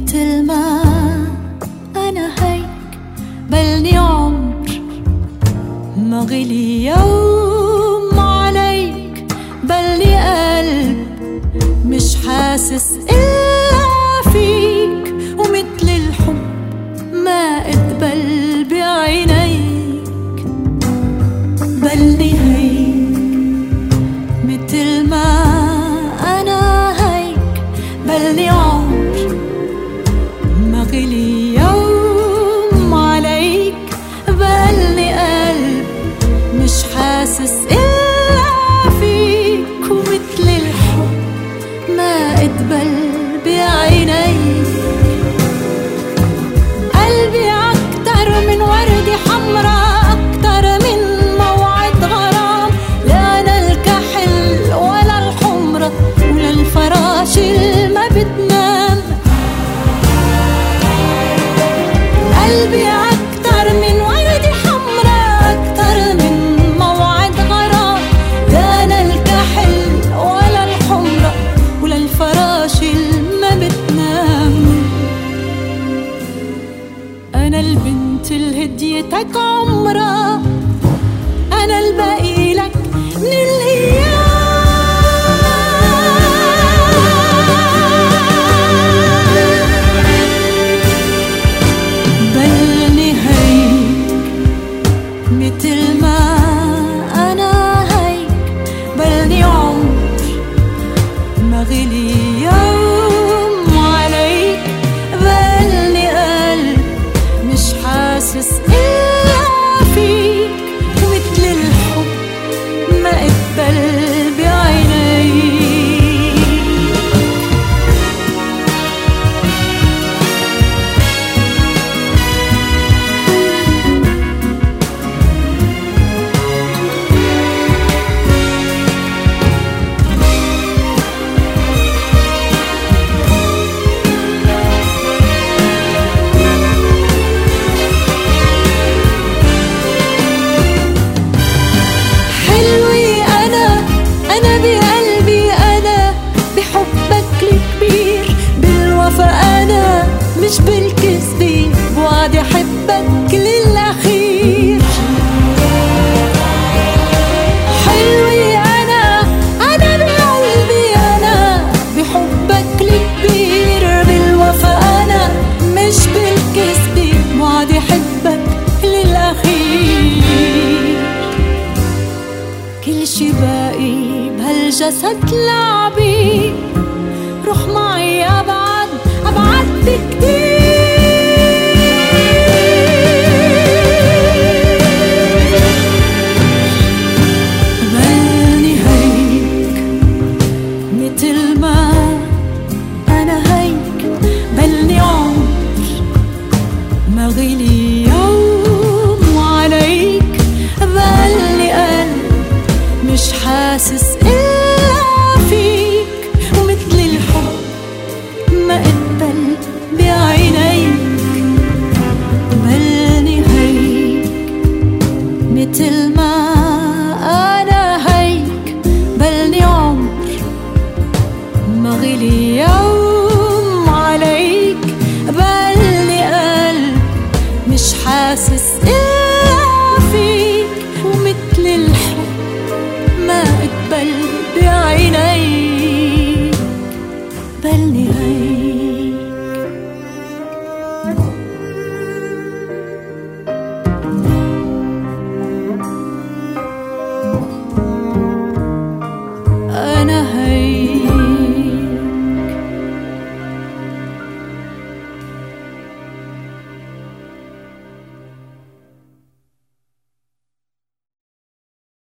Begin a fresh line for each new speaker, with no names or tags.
متل ما أنا هيك بلني عمر ما غلي يوم عليك، بلني قلب مش حاسس إلا فيك، ومثل الحب ما اتبل بعينيك. بلني هيك متل ما أنا هيك بلني عمر ما غلي يوم عليك، بلني قلب مش حاسس إلا فيك، ومثل الحب ما اتبل بعينيك. قلبي أكتر من وردة حمراء، أكتر من موعد غرام، لا أنا الكحل ولا الحمرة ولا الفراش اللي ما بتنام. قلبي أكتر من وردة حمراء، أكتر من موعد غرام، لا أنا الكحل ولا الحمرة ولا الفراش اللي ما بتنام. أنا البنت اللي هديتك عمرها، أنا الباقي لك من الأيام. بلني هيك متل ما أنا هيك بلني عمر ما غلي يوم عليك، بلني قلب مش حاسس إلا فيك، ومثل الحب ما اتبل بعينيك. حلوي أنا بقلبي، أنا بحبك الكبير، بالوفا أنا مش بالكذب، بوعدي أحبك للأخير. حلوي أنا بقلبي، أنا بحبك الكبير، بالوفا أنا مش بالكذب، بوعدي أحبك للأخير. كل شي باقي بهالجسد لعبي، روح معي أبعد أبعد بكتير. بلني هيك متل ما أنا هيك بلني عمر ما غلي يوم عليك، بلني قلب مش حاسس إلا فيك، ومثل الحب ما اتبل بعينيك. بلني هيك متل ما أنا هيك بلني عمر ما غلي يوم عليك، بلني قلب مش حاسس إلا فيك، ومثل الحب ما اتبل بعينيك. بلني هيك